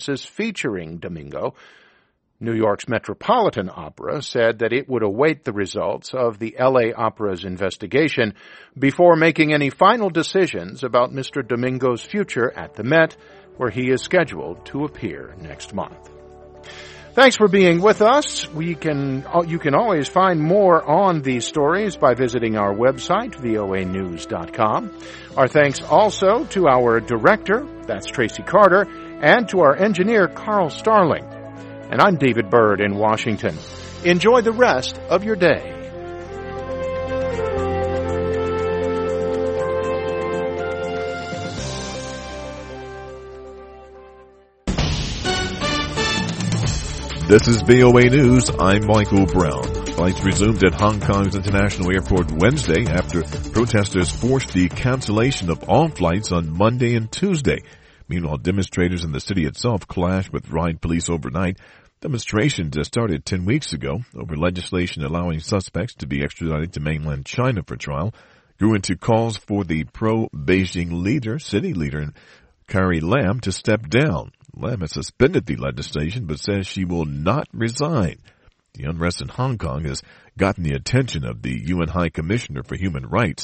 featuring Domingo. New York's Metropolitan Opera said that it would await the results of the LA Opera's investigation before making any final decisions about Mr. Domingo's future at the Met, where he is scheduled to appear next month. Thanks for being with us. You can always find more on these stories by visiting our website, voanews.com. Our thanks also to our director, that's Tracy Carter, and to our engineer, Carl Starling. And I'm David Byrd in Washington. Enjoy the rest of your day. This is VOA News. I'm Michael Brown. Flights resumed at Hong Kong's International Airport Wednesday after protesters forced the cancellation of all flights on Monday and Tuesday. Meanwhile, demonstrators in the city itself clashed with riot police overnight. Demonstrations that started 10 weeks ago over legislation allowing suspects to be extradited to mainland China for trial grew into calls for the pro-Beijing city leader Carrie Lam, to step down. Lam has suspended the legislation but says she will not resign. The unrest in Hong Kong has gotten the attention of the UN High Commissioner for Human Rights.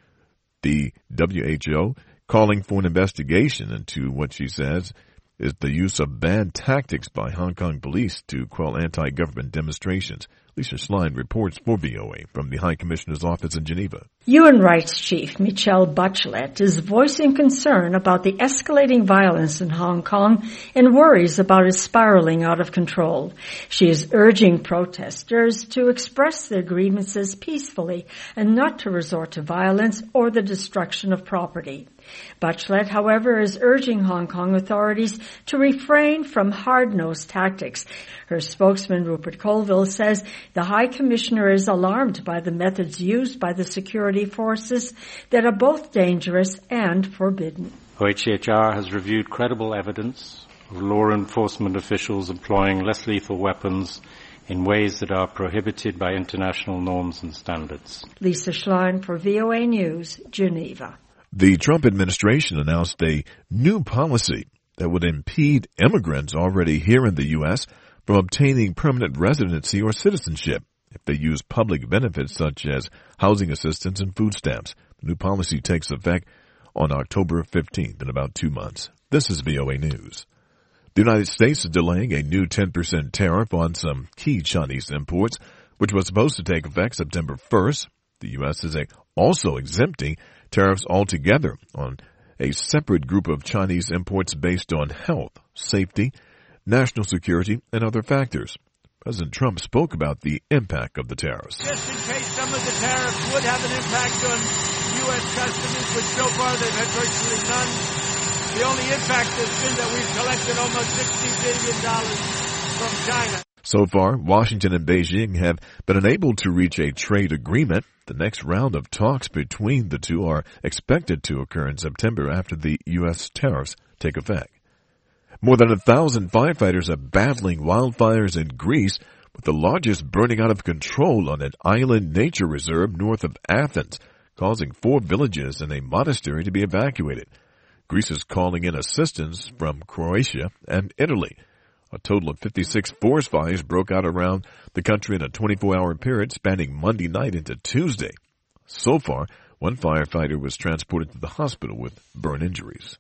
The WHO calling for an investigation into what she says is the use of bad tactics by Hong Kong police to quell anti-government demonstrations. Lisa Schlein reports for VOA from the High Commissioner's office in Geneva. UN Rights Chief Michelle Bachelet is voicing concern about the escalating violence in Hong Kong and worries about it spiraling out of control. She is urging protesters to express their grievances peacefully and not to resort to violence or the destruction of property. Bachelet, however, is urging Hong Kong authorities to refrain from hard-nosed tactics. Her spokesman, Rupert Colville, says the High Commissioner is alarmed by the methods used by the security forces that are both dangerous and forbidden. OHCHR has reviewed credible evidence of law enforcement officials employing less lethal weapons in ways that are prohibited by international norms and standards. Lisa Schlein for VOA News, Geneva. The Trump administration announced a new policy that would impede immigrants already here in the U.S. from obtaining permanent residency or citizenship if they use public benefits such as housing assistance and food stamps. The new policy takes effect on October 15th in about 2 months. This is VOA News. The United States is delaying a new 10% tariff on some key Chinese imports, which was supposed to take effect September 1st. The U.S. is also exempting tariffs altogether on a separate group of Chinese imports based on health, safety, national security, and other factors. President Trump spoke about the impact of the tariffs. Just in case some of the tariffs would have an impact on U.S. customers, which so far they've had virtually none. The only impact has been that we've collected almost $60 billion from China. So far, Washington and Beijing have been unable to reach a trade agreement. The next round of talks between the two are expected to occur in September after the U.S. tariffs take effect. More than 1,000 firefighters are battling wildfires in Greece, with the largest burning out of control on an island nature reserve north of Athens, causing 4 villages and a monastery to be evacuated. Greece is calling in assistance from Croatia and Italy. A total of 56 forest fires broke out around the country in a 24-hour period spanning Monday night into Tuesday. So far, 1 firefighter was transported to the hospital with burn injuries.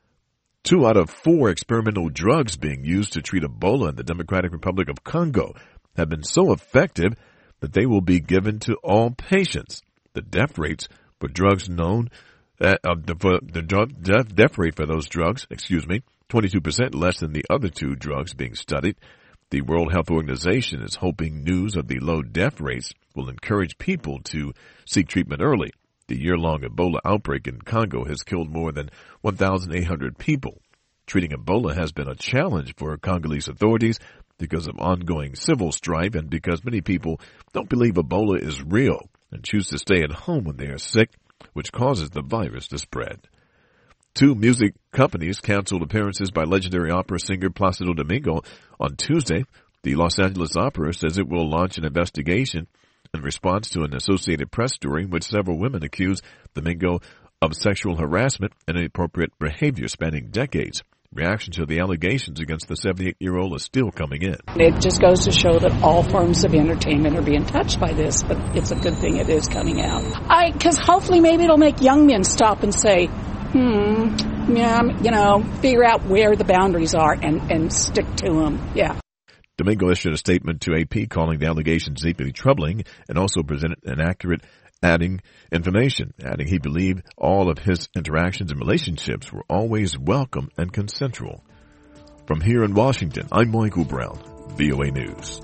2 out of 4 experimental drugs being used to treat Ebola in the Democratic Republic of Congo have been so effective that they will be given to all patients. The death rates for drugs known death rate for those drugs, 22% less than the other 2 drugs being studied. The World Health Organization is hoping news of the low death rates will encourage people to seek treatment early. The year-long Ebola outbreak in Congo has killed more than 1,800 people. Treating Ebola has been a challenge for Congolese authorities because of ongoing civil strife and because many people don't believe Ebola is real and choose to stay at home when they are sick, which causes the virus to spread. 2 music companies canceled appearances by legendary opera singer Placido Domingo on Tuesday. The Los Angeles Opera says it will launch an investigation in response to an Associated Press story in which several women accused Domingo of sexual harassment and inappropriate behavior spanning decades. Reaction to the allegations against the 78-year-old is still coming in. It just goes to show that all forms of entertainment are being touched by this, but it's a good thing it is coming out. Because hopefully maybe it'll make young men stop and say, figure out where the boundaries are and stick to them. Yeah. Domingo issued a statement to AP calling the allegations deeply troubling and also presented an accurate adding he believed all of his interactions and relationships were always welcome and consensual. From here in Washington, I'm Michael Brown, VOA News.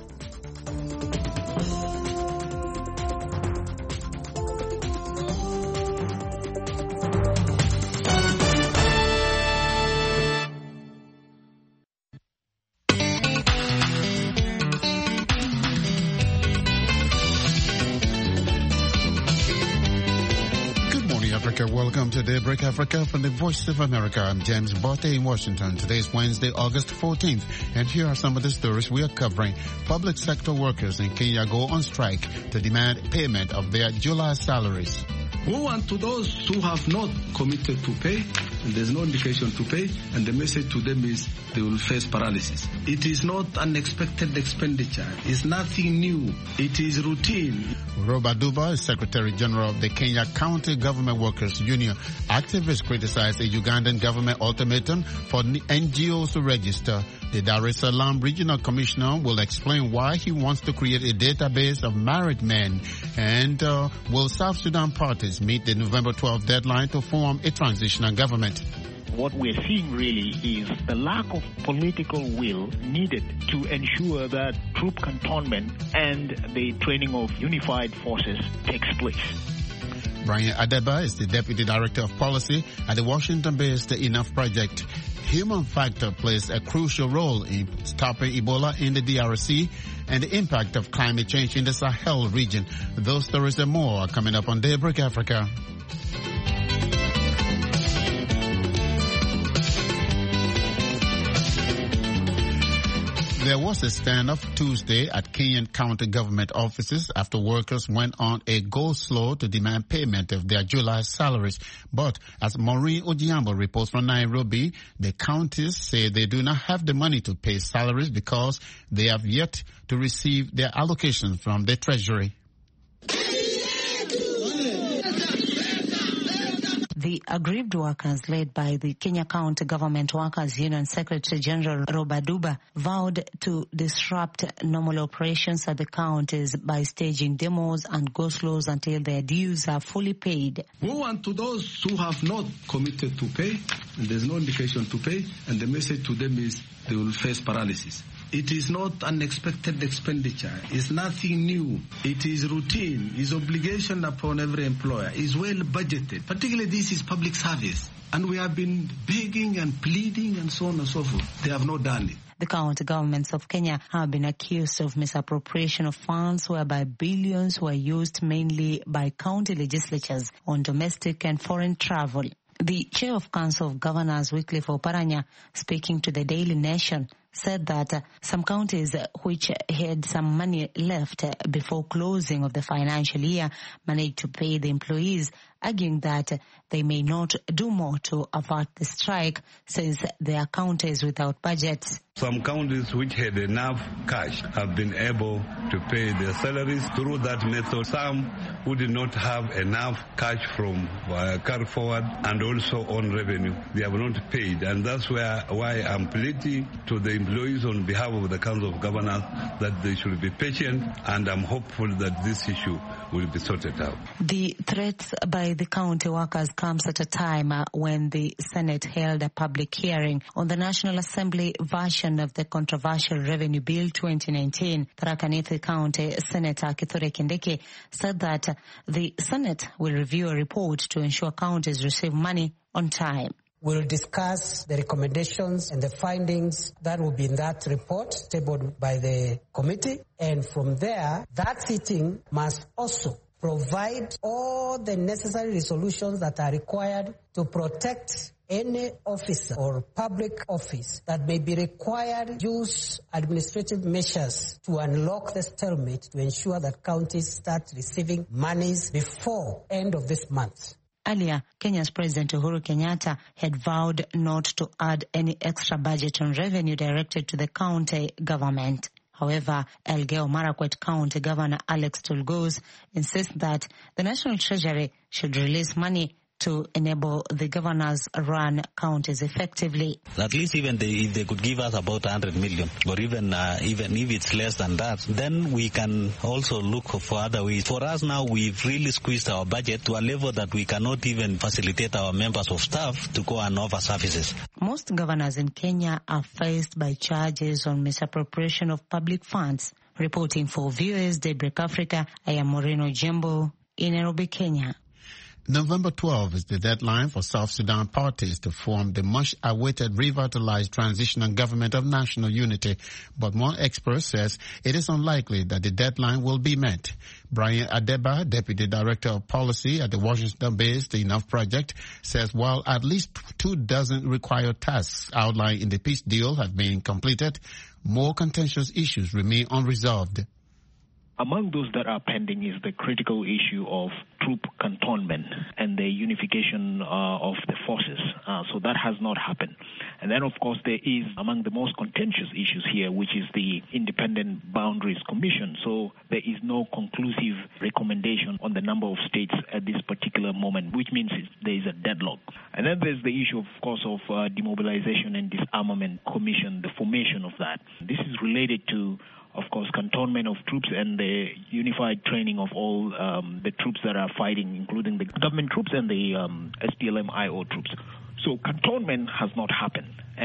Welcome to Daybreak Africa from the Voice of America. I'm James Botte in Washington. Today is Wednesday, August 14th, and here are some of the stories we are covering. Public sector workers in Kenya go on strike to demand payment of their July salaries. Woe unto those who have not committed to pay, and there's no indication to pay, and the message to them is they will face paralysis. It is not unexpected expenditure. It's nothing new. It is routine. Robaduba is Secretary General of the Kenya County Government Workers Union. Activists criticize the Ugandan government ultimatum for NGOs to register. The Dar es Salaam Regional Commissioner will explain why he wants to create a database of married men. And will South Sudan parties meet the November 12th deadline to form a transitional government? What we're seeing really is the lack of political will needed to ensure that troop cantonment and the training of unified forces takes place. Brian Adeba is the Deputy Director of Policy at the Washington-based Enough Project. Human factor plays a crucial role in stopping Ebola in the DRC and the impact of climate change in the Sahel region. Those stories and more are coming up on Daybreak Africa. There was a standoff Tuesday at Kenyan county government offices after workers went on a go-slow to demand payment of their July salaries. But as Maureen Ojiambo reports from Nairobi, the counties say they do not have the money to pay salaries because they have yet to receive their allocations from the Treasury. The aggrieved workers, led by the Kenya County Government Workers Union Secretary General Robaduba, vowed to disrupt normal operations at the counties by staging demos and go-slows until their dues are fully paid. Woe unto those who have not committed to pay, and there's no indication to pay, and the message to them is they will face paralysis. It is not unexpected expenditure. It's nothing new. It is routine. It's obligation upon every employer. It's well budgeted. Particularly this is public service. And we have been begging and pleading and so on and so forth. They have not done it. The county governments of Kenya have been accused of misappropriation of funds whereby billions were used mainly by county legislatures on domestic and foreign travel. The chair of Council of Governors, Wycliffe Oparanya, speaking to the Daily Nation, said that some counties which had some money left before closing of the financial year managed to pay the employees, arguing that they may not do more to avert the strike since their counties without budgets. Some counties which had enough cash have been able to pay their salaries through that method. Some who did not have enough cash from carry forward and also on revenue, they have not paid. And that's why I'm pleading to the employees on behalf of the Council of Governors that they should be patient, and I'm hopeful that this issue will be sorted out. The threats by the county workers comes at a time when the Senate held a public hearing on the National Assembly version of the controversial Revenue Bill 2019. Tharaka Nithi County Senator Kithure Kindiki said that the Senate will review a report to ensure counties receive money on time. We'll discuss the recommendations and the findings that will be in that report tabled by the committee. And from there, that sitting must also provide all the necessary resolutions that are required to protect any officer or public office that may be required to use administrative measures to unlock the stalemate to ensure that counties start receiving monies before end of this month. Earlier, Kenya's President Uhuru Kenyatta had vowed not to add any extra budget on revenue directed to the county government. However, Elgeyo Marakwet County Governor Alex Tulgos insists that the National Treasury should release money to enable the governors run counties effectively. At least even if they could give us about 100 million, or even if it's less than that, then we can also look for other ways. For us now, we've really squeezed our budget to a level that we cannot even facilitate our members of staff to go and offer services. Most governors in Kenya are faced by charges on misappropriation of public funds. Reporting for VOA's Daybreak Africa, I am Moreno Jembo in Nairobi, Kenya. November 12 is the deadline for South Sudan parties to form the much-awaited revitalized transitional government of national unity, but one expert says it is unlikely that the deadline will be met. Brian Adeba, Deputy Director of Policy at the Washington-based Enough Project, says while at least 24 required tasks outlined in the peace deal have been completed, more contentious issues remain unresolved. Among those that are pending is the critical issue of troop cantonment and the unification of the forces. So that has not happened. And then, of course, there is among the most contentious issues here, which is the Independent Boundaries Commission. So there is no conclusive recommendation on the number of states at this particular moment, which means there is a deadlock. And then there's the issue, of course, of Demobilization and Disarmament Commission, the formation of that. This is related to, of course, cantonment of troops and the unified training of all the troops that are fighting, including the government troops and the SPLM-IO troops. So cantonment has not happened.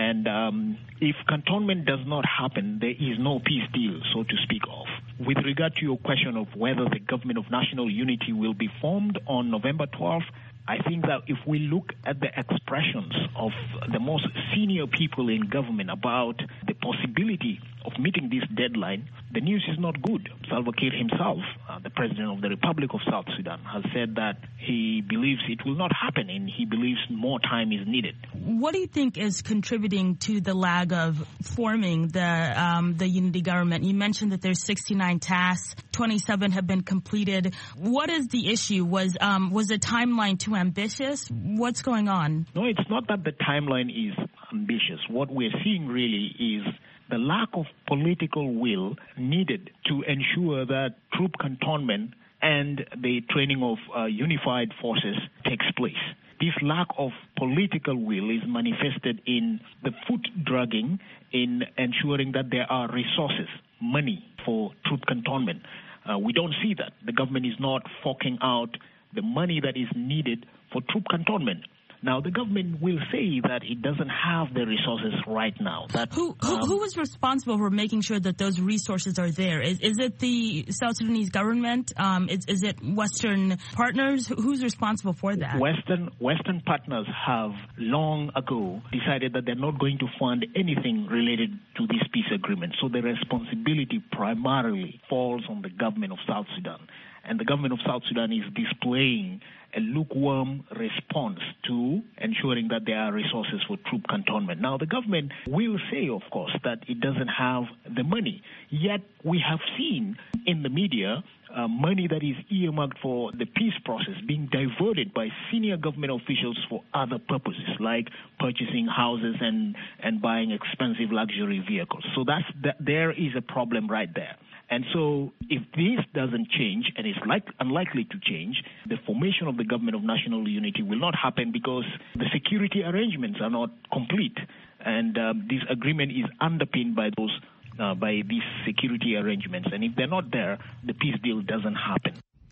And if cantonment does not happen, there is no peace deal, so to speak of. With regard to your question of whether the government of national unity will be formed on November 12th, I think that if we look at the expressions of the most senior people in government about the possibility of meeting this deadline, the news is not good. Salva Kiir himself, the President of the Republic of South Sudan, has said that he believes it will not happen and he believes more time is needed. What do you think is contributing to the lag of forming the unity government? You mentioned that there's 69 tasks, 27 have been completed. What is the issue? Was the timeline too ambitious? What's going on? No, it's not that the timeline is ambitious. What we're seeing really is the lack of political will needed to ensure that troop cantonment and the training of unified forces takes place. This lack of political will is manifested in the foot dragging in ensuring that there are resources, money for troop cantonment. We don't see that. The government is not forking out the money that is needed for troop cantonment. Now, the government will say that it doesn't have the resources right now. Who is responsible for making sure that those resources are there? Is it the South Sudanese government? Is it Western partners? Who's responsible for that? Western partners have long ago decided that they're not going to fund anything related to this peace agreement. So the responsibility primarily falls on the government of South Sudan. And the government of South Sudan is displaying a lukewarm response to ensuring that there are resources for troop cantonment. Now, the government will say, of course, that it doesn't have the money. Yet, we have seen in the media money that is earmarked for the peace process being diverted by senior government officials for other purposes, like purchasing houses and buying expensive luxury vehicles. So there is a problem right there. And so if this doesn't change, and it's unlikely to change, the formation of the government of national unity will not happen because the security arrangements are not complete. And this agreement is underpinned by these security arrangements. And if they're not there, the peace deal doesn't happen.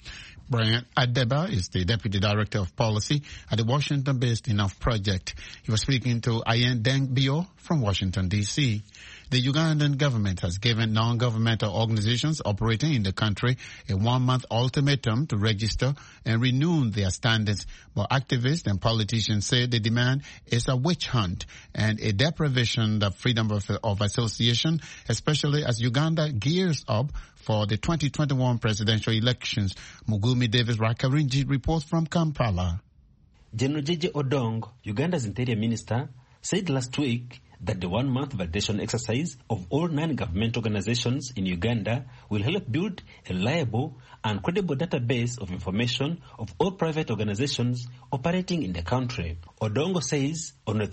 Brian Adeba is the Deputy Director of Policy at the Washington-based Enough Project. He was speaking to Ayen Deng Bio from Washington, D.C. The Ugandan government has given non-governmental organizations operating in the country a 1-month ultimatum to register and renew their standards. But activists and politicians say the demand is a witch hunt and a deprivation of freedom of association, especially as Uganda gears up for the 2021 presidential elections. Mugumi Davis Rakarinji reports from Kampala. General Jeje Odong, Uganda's interior minister, said last week that the one-month validation exercise of all non-government organizations in Uganda will help build a reliable and credible database of information of all private organizations operating in the country. Odongo says only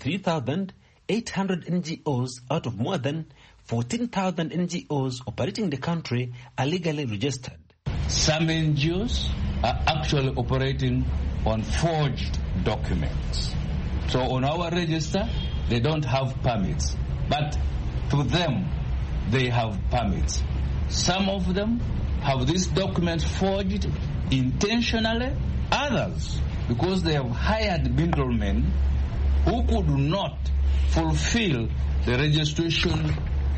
3,800 NGOs out of more than 14,000 NGOs operating in the country are legally registered. Some NGOs are actually operating on forged documents. So on our register, they don't have permits, but to them, they have permits. Some of them have these documents forged intentionally, others because they have hired middlemen who could not fulfill the registration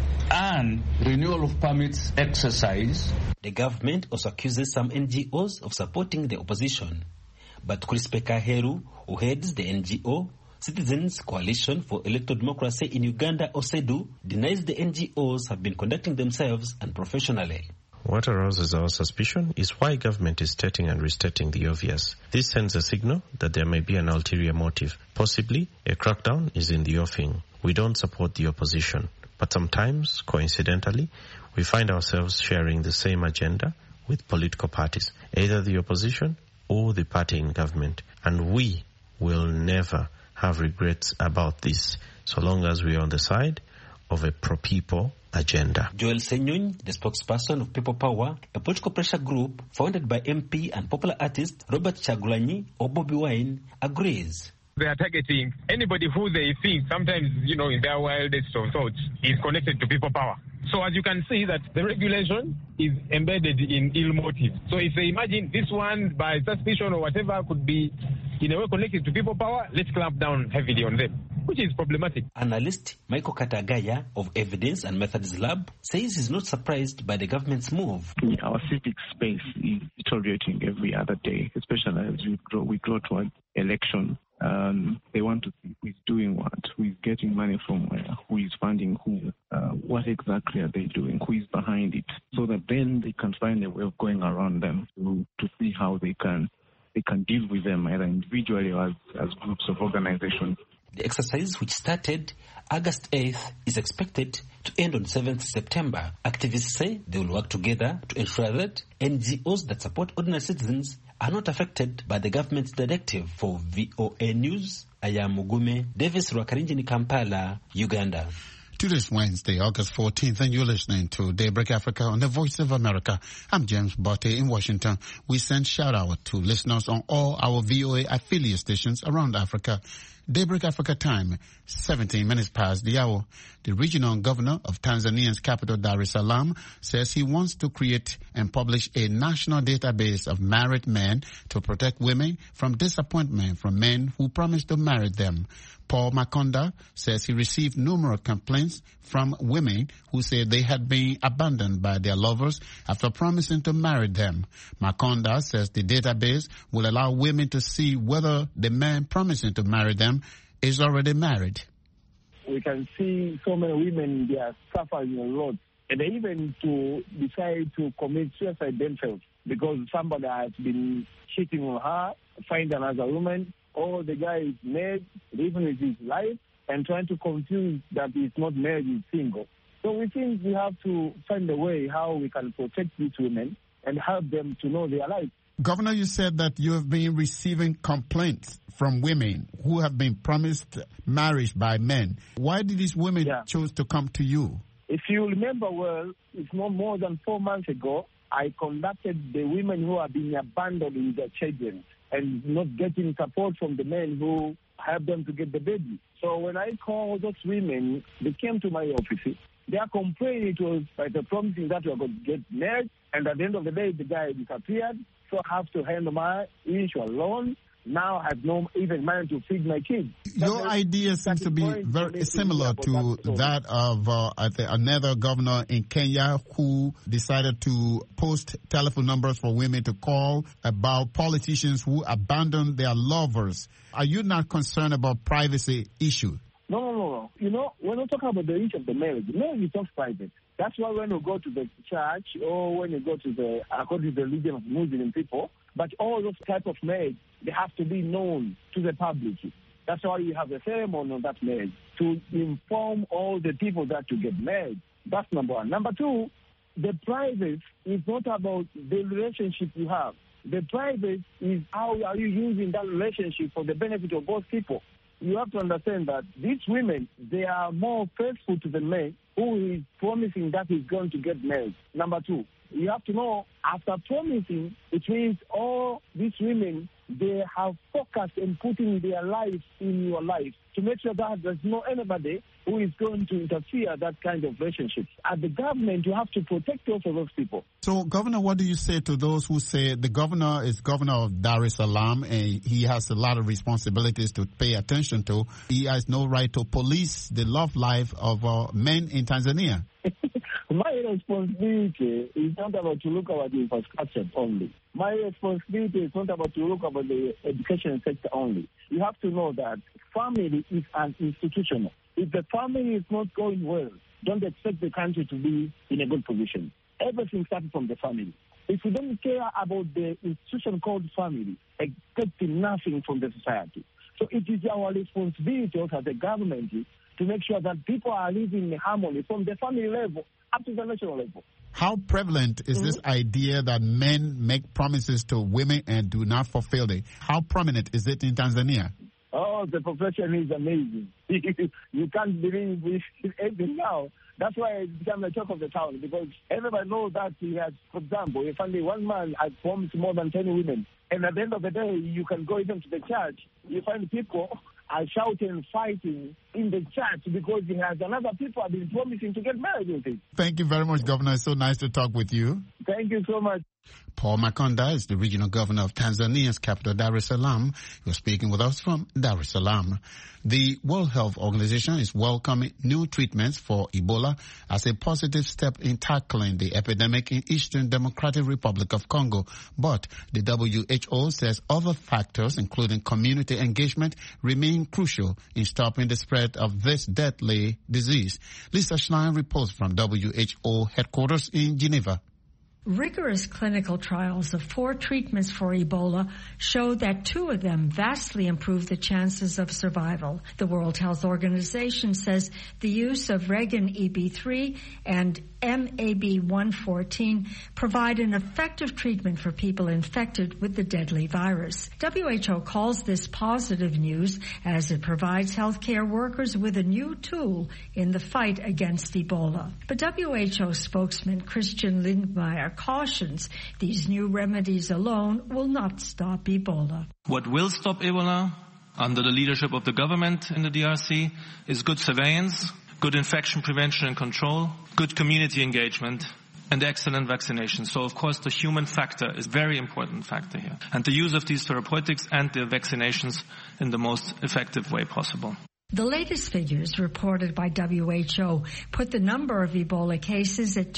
and renewal of permits exercise. The government also accuses some NGOs of supporting the opposition. But Crispe Kaheru, who heads the NGO Citizens Coalition for Electoral Democracy in Uganda, OCEDU, denies the NGOs have been conducting themselves unprofessionally. What arouses our suspicion is why government is stating and restating the obvious. This sends a signal that there may be an ulterior motive. Possibly, a crackdown is in the offing. We don't support the opposition, but sometimes, coincidentally, we find ourselves sharing the same agenda with political parties, either the opposition or the party in government. And we will never have regrets about this, so long as we are on the side of a pro-people agenda. Joel Senyun, the spokesperson of People Power, a political pressure group founded by MP and popular artist Robert Chagulanyi or Bobby Wine, agrees. They are targeting anybody who they think, sometimes, in their wildest of thoughts, is connected to People Power. So as you can see that the regulation is embedded in ill motives. So if they imagine this one by suspicion or whatever could be in a way connected to People Power, let's clamp down heavily on them, which is problematic. Analyst Michael Katagaya of Evidence and Methods Lab says he's not surprised by the government's move. Our civic space is deteriorating every other day, especially as we grow towards election. They want to see who is doing what, who is getting money from where, who is funding who, what exactly are they doing, who is behind it, so that then they can find a way of going around them to see how they can deal with them either individually or as groups of organizations. The exercise, which started August 8th, is expected to end on 7th September. Activists say they will work together to ensure that NGOs that support ordinary citizens are not affected by the government's directive. For VOA News, I am Mugume Davis Rwakarinjini, Kampala, Uganda. Today's Wednesday, August 14th, and you're listening to Daybreak Africa on the Voice of America. I'm James Botte in Washington. We send shout-out to listeners on all our VOA affiliate stations around Africa. Daybreak Africa time, 17 minutes past the hour. The regional governor of Tanzania's capital, Dar es Salaam, says he wants to create and publish a national database of married men to protect women from disappointment from men who promise to marry them. Paul Makonda says he received numerous complaints from women who said they had been abandoned by their lovers after promising to marry them. Makonda says the database will allow women to see whether the man promising to marry them is already married. We can see so many women, they are suffering a lot, and they even to decide to commit suicide themselves because somebody has been cheating on her, find another woman, or the guy is married, living with his life, and trying to confuse that he's not married, he's single. So we think we have to find a way how we can protect these women and help them to know their life. Governor, you said that you have been receiving complaints from women who have been promised marriage by men. Why did these women choose to come to you? If you remember well, it's no more than 4 months ago, I conducted the women who have been abandoned with their children and not getting support from the men who helped them to get the baby. So when I called those women, they came to my office. Their complaint was by the promising that we are going to get married, and at the end of the day, the guy disappeared. So I have to handle my issue alone. Now I have no even money to feed my kids. Your idea seems to be very similar to that of another governor in Kenya who decided to post telephone numbers for women to call about politicians who abandon their lovers. Are you not concerned about privacy issue? No. We're not talking about the issue of the marriage. Marriage is not private. That's why when you go to the church or when you go to according to the religion of Muslim people, but all those type of marriage, they have to be known to the public. That's why you have a ceremony on that marriage, to inform all the people that to get married. That's number one. Number two, the private is not about the relationship you have. The private is how are you using that relationship for the benefit of both people. You have to understand that these women, they are more faithful to the man who is promising that he's going to get married. Number two, you have to know, after promising, it means all these women, they have focused in putting their life in your life to make sure that there's no anybody who is going to interfere that kind of relationship. As the government, you have to protect also those people. So, Governor, what do you say to those who say the governor is governor of Dar es Salaam and he has a lot of responsibilities to pay attention to? He has no right to police the love life of men in Tanzania. My responsibility is not about to look about the infrastructure only. My responsibility is not about to look about the education sector only. You have to know that family is an institution. If the family is not going well, don't expect the country to be in a good position. Everything starts from the family. If you don't care about the institution called family, expecting nothing from the society. So it is our responsibility also as a government to make sure that people are living in harmony from the family level up to the national level. How prevalent is this idea that men make promises to women and do not fulfill it? How prominent is it in Tanzania? Oh, the profession is amazing. You can't believe even now. That's why it became the talk of the town, because everybody knows that he has, for example, if only one man has promised more than 10 women, and at the end of the day, you can go even to the church, you find people are shouting and fighting in the church because he has another people have been promising to get married with him. Thank you very much, Governor. It's so nice to talk with you. Thank you so much. Paul Makonda is the regional governor of Tanzania's capital, Dar es Salaam. He was speaking with us from Dar es Salaam. The World Health Organization is welcoming new treatments for Ebola as a positive step in tackling the epidemic in Eastern Democratic Republic of Congo. But the WHO says other factors, including community engagement, remain crucial in stopping the spread of this deadly disease. Lisa Schlein reports from WHO headquarters in Geneva. Rigorous clinical trials of 4 treatments for Ebola show that 2 of them vastly improve the chances of survival. The World Health Organization says the use of Regun-EB3 and MAB-114 provide an effective treatment for people infected with the deadly virus. WHO calls this positive news as it provides healthcare workers with a new tool in the fight against Ebola. But WHO spokesman Christian Lindmeier cautions these new remedies alone will not stop Ebola. What will stop Ebola, under the leadership of the government in the DRC, is good surveillance, good infection prevention and control, good community engagement, and excellent vaccination. So, of course, the human factor is a very important factor here. And the use of these therapeutics and the vaccinations in the most effective way possible. The latest figures reported by WHO put the number of Ebola cases at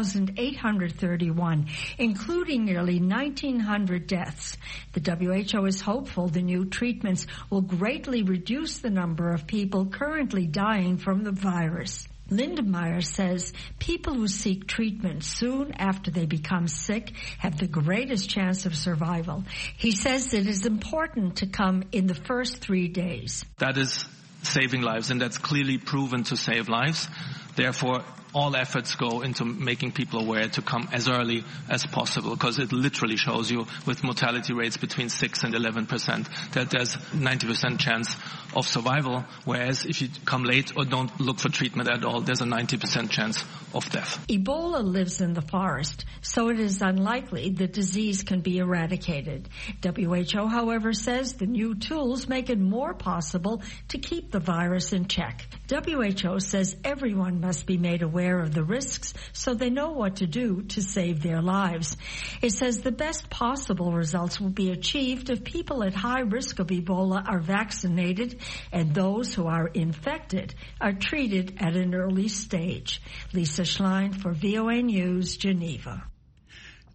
2,831, including nearly 1,900 deaths. The WHO is hopeful the new treatments will greatly reduce the number of people currently dying from the virus. Lindmeier says people who seek treatment soon after they become sick have the greatest chance of survival. He says it is important to come in the first 3 days. That is saving lives, and that's clearly proven to save lives. Therefore, all efforts go into making people aware to come as early as possible, because it literally shows you with mortality rates between 6 and 11% that there's 90% chance of survival, whereas if you come late or don't look for treatment at all, there's a 90% chance of death. Ebola lives in the forest, so it is unlikely the disease can be eradicated. WHO, however, says the new tools make it more possible to keep the virus in check. WHO says everyone must be made aware of the risks so they know what to do to save their lives. It says the best possible results will be achieved if people at high risk of Ebola are vaccinated and those who are infected are treated at an early stage. Lisa Schlein for VOA News, Geneva.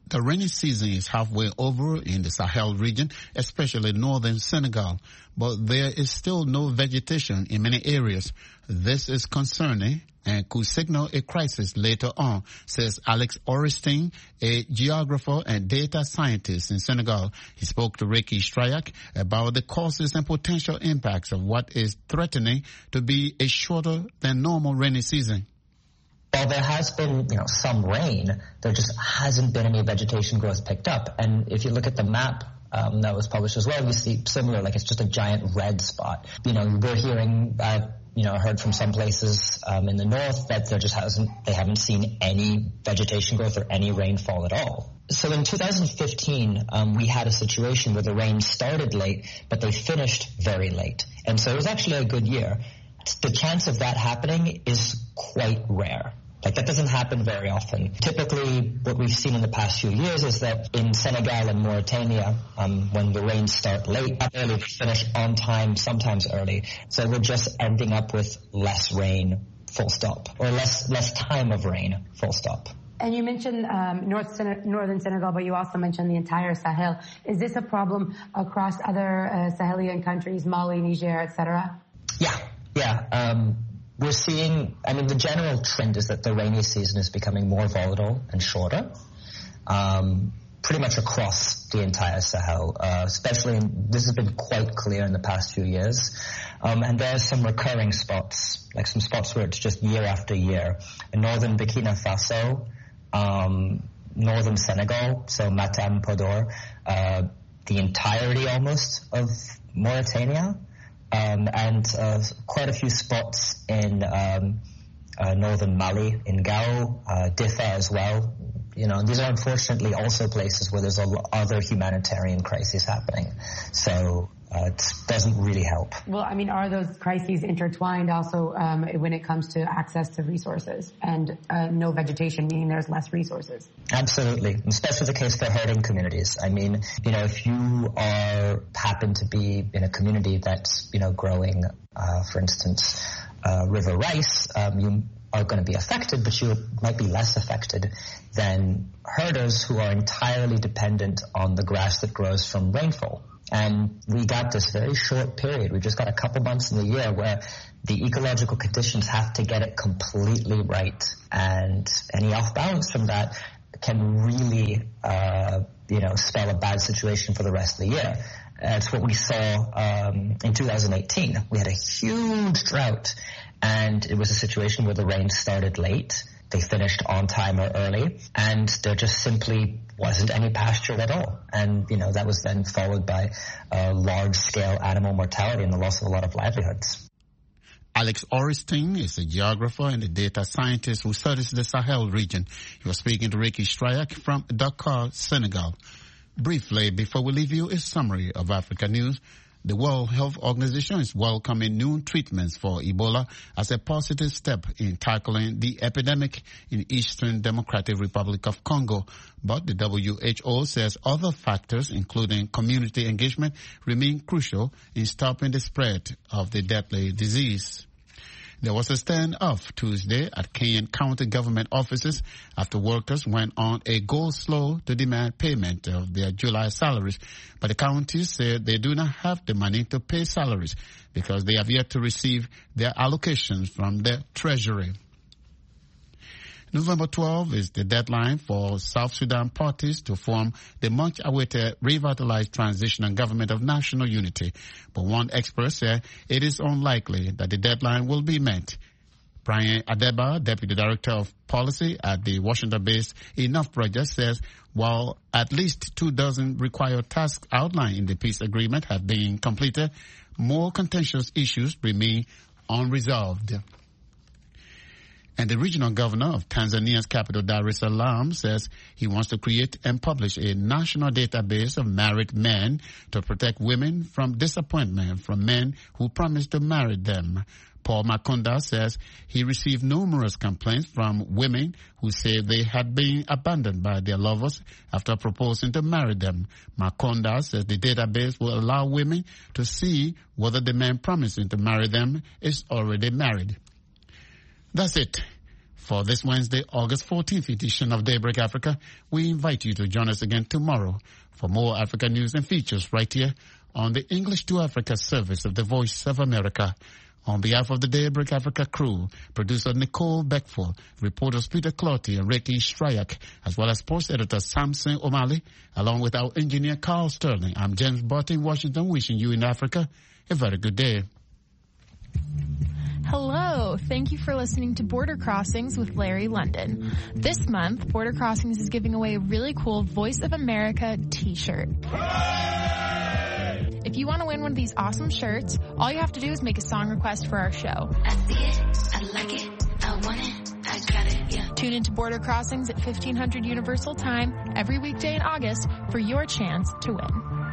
The rainy season is halfway over in the Sahel region, especially northern Senegal, but there is still no vegetation in many areas. This is concerning and could signal a crisis later on, says Alex Orestein, a geographer and data scientist in Senegal. He spoke to Ricky Strayak about the causes and potential impacts of what is threatening to be a shorter than normal rainy season. While there has been, some rain, there just hasn't been any vegetation growth picked up. And if you look at the map that was published as well, you see similar, like it's just a giant red spot. We're hearing, heard from some places in the north that they haven't seen any vegetation growth or any rainfall at all. So in 2015, we had a situation where the rain started late, but they finished very late. And so it was actually a good year. The chance of that happening is quite rare. That doesn't happen very often. Typically, what we've seen in the past few years is that in Senegal and Mauritania, when the rains start late, early, they finish on time, sometimes early. So we're just ending up with less rain, full stop, or less time of rain, full stop. And you mentioned northern Senegal, but you also mentioned the entire Sahel. Is this a problem across other Sahelian countries, Mali, Niger, etc.? Yeah. We're seeing, the general trend is that the rainy season is becoming more volatile and shorter, pretty much across the entire Sahel, this has been quite clear in the past few years. And there are some recurring spots, like some spots where it's just year after year. In northern Burkina Faso, northern Senegal, so Matam, Podor, the entirety almost of Mauritania, and quite a few spots in northern Mali, in Gao, Diffa as well. These are unfortunately also places where there's other humanitarian crises happening. So it doesn't really help. Well, are those crises intertwined also when it comes to access to resources and no vegetation, meaning there's less resources? Absolutely, especially the case for herding communities. If you happen to be in a community that's, growing, for instance, river rice, you are going to be affected, but you might be less affected than herders who are entirely dependent on the grass that grows from rainfall. And we got this very short period. We just got a couple months in the year where the ecological conditions have to get it completely right. And any off balance from that can really, spell a bad situation for the rest of the year. It's what we saw in 2018. We had a huge drought, and it was a situation where the rain started late. They finished on time or early, and there just simply wasn't any pasture at all. And, that was then followed by large-scale animal mortality and the loss of a lot of livelihoods. Alex Orestein is a geographer and a data scientist who studies the Sahel region. He was speaking to Ricky Strayak from Dakar, Senegal. Briefly, before we leave you, a summary of Africa news. The World Health Organization is welcoming new treatments for Ebola as a positive step in tackling the epidemic in Eastern Democratic Republic of Congo. But the WHO says other factors, including community engagement, remain crucial in stopping the spread of the deadly disease. There was a standoff Tuesday at Kenyan county government offices after workers went on a go-slow to demand payment of their July salaries. But the counties said they do not have the money to pay salaries because they have yet to receive their allocations from the Treasury. November 12 is the deadline for South Sudan parties to form the much-awaited revitalized transitional government of national unity. But one expert said it is unlikely that the deadline will be met. Brian Adeba, Deputy Director of Policy at the Washington-based Enough Project, says while at least 24 required tasks outlined in the peace agreement have been completed, more contentious issues remain unresolved. And the regional governor of Tanzania's capital, Dar es Salaam, says he wants to create and publish a national database of married men to protect women from disappointment from men who promise to marry them. Paul Makonda says he received numerous complaints from women who say they had been abandoned by their lovers after proposing to marry them. Makonda says the database will allow women to see whether the man promising to marry them is already married. That's it For this Wednesday, August 14th edition of Daybreak Africa, we invite you to join us again tomorrow for more Africa news and features right here on the English to Africa service of the Voice of America. On behalf of the Daybreak Africa crew, producer Nicole Beckford, reporters Peter Clotty and Ricky Stryak, as well as sports editor Samson O'Malley, along with our engineer Carl Sterling, I'm James Barty in Washington, wishing you in Africa a very good day. Hello, thank you for listening to Border Crossings with Larry London. This month, Border Crossings is giving away a really cool Voice of America t-shirt. If you want to win one of these awesome shirts, all you have to do is make a song request for our show. I see it, I like it, I want it, I got it, yeah. Tune into Border Crossings at 1500 Universal Time every weekday in August for your chance to win.